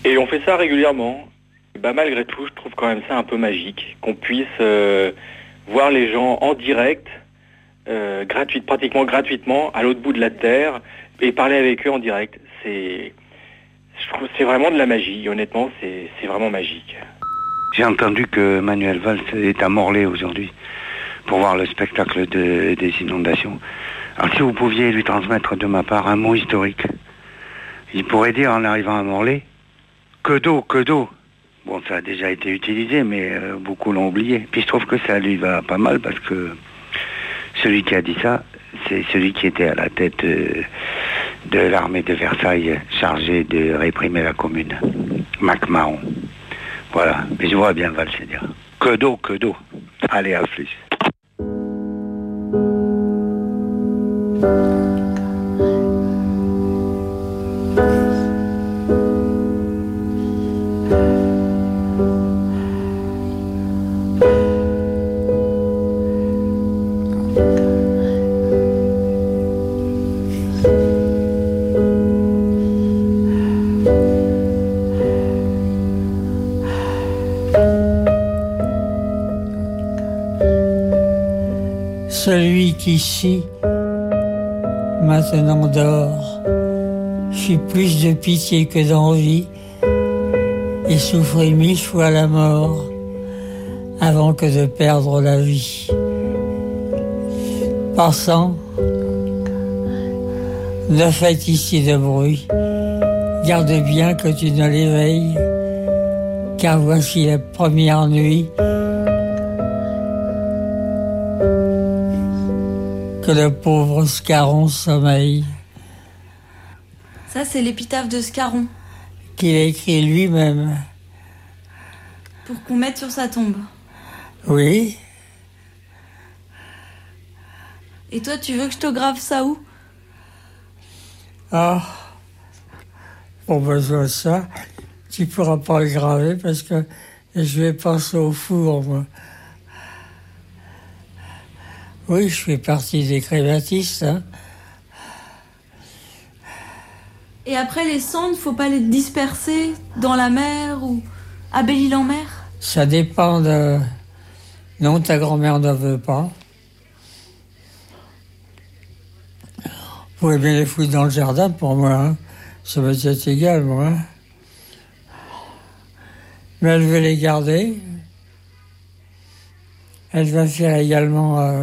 Et on fait ça régulièrement. Bah, malgré tout, je trouve quand même ça un peu magique, qu'on puisse voir les gens en direct, pratiquement gratuitement, à l'autre bout de la terre, et parler avec eux en direct. Je trouve que c'est vraiment de la magie, honnêtement, c'est vraiment magique. J'ai entendu que Manuel Valls est à Morlaix aujourd'hui pour voir le spectacle des inondations. Alors si vous pouviez lui transmettre de ma part un mot historique, il pourrait dire en arrivant à Morlaix, que d'eau, que d'eau. Bon, ça a déjà été utilisé, mais beaucoup l'ont oublié. Puis je trouve que ça lui va pas mal parce que celui qui a dit ça, c'est celui qui était à la tête de l'armée de Versailles chargée de réprimer la commune, MacMahon. Voilà, mais je vois bien Valls dire. Que d'eau, que d'eau. Allez, à plus. Celui qui chie, maintenant dort, j'eus plus de pitié que d'envie, et souffrit 1000 fois la mort, avant que de perdre la vie. Passant, ne faites ici de bruit, garde bien que tu ne l'éveilles, car voici la première nuit que le pauvre Scarron sommeille. Ça, c'est l'épitaphe de Scarron. Qu'il a écrit lui-même. Pour qu'on mette sur sa tombe. Oui. Et toi, tu veux que je te grave ça où? Ah, pour besoin de ça, tu pourras pas le graver parce que je vais passer au four, moi. Oui, je fais partie des crématistes. Hein. Et après, les cendres, faut pas les disperser dans la mer ou à Belle-Île-en-Mer? Ça dépend de... Non, ta grand-mère ne veut pas. Vous pouvez bien les foutre dans le jardin pour moi. Hein. Ça va être égal, moi. Hein. Mais elle veut les garder. Elle va faire également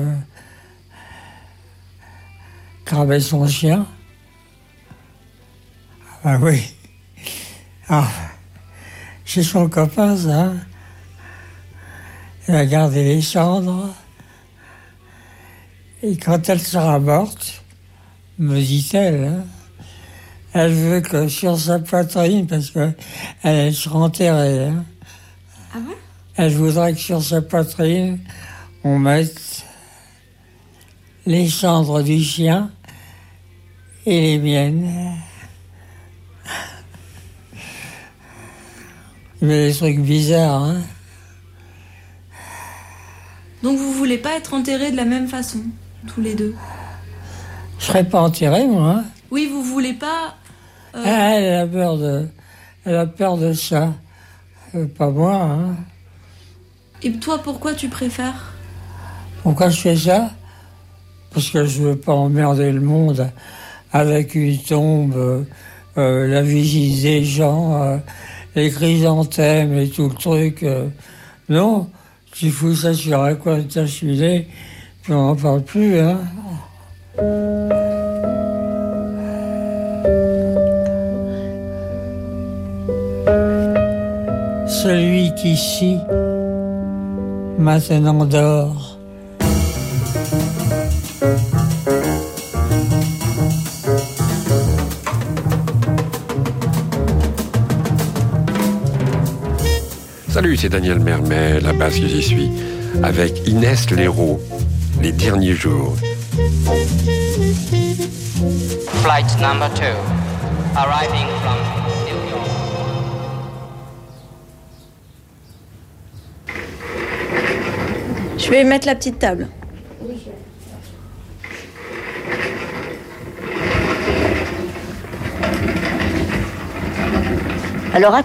cramer son chien. Ah oui. Ah, c'est son copain, ça. Hein. Elle a gardé les cendres. Et quand elle sera morte, me dit-elle, hein, elle veut que sur sa poitrine, parce qu'elle sera enterrée. Hein, ah bon? Elle voudrait que sur sa poitrine, on mette les cendres du chien et les miennes. Mais des trucs bizarres, hein. Donc vous voulez pas être enterrés de la même façon, tous les deux? Je serais pas enterré, moi. Hein. Oui, vous voulez pas... Elle a peur de ça. Pas moi, hein. Et toi, pourquoi tu préfères? Pourquoi je fais ça? Parce que je veux pas emmerder le monde avec une tombe, la visite des gens, les chrysanthèmes et tout le truc. Non, tu fous ça sur un coin de ta cheminée, puis on n'en parle plus, hein. Celui qui chie, maintenant dort. Salut, c'est Daniel Mermet, la basse que j'y suis, avec Inès Léraud, Les Derniers Jours. Flight number 2, arriving from New York. Je vais mettre la petite table. Alors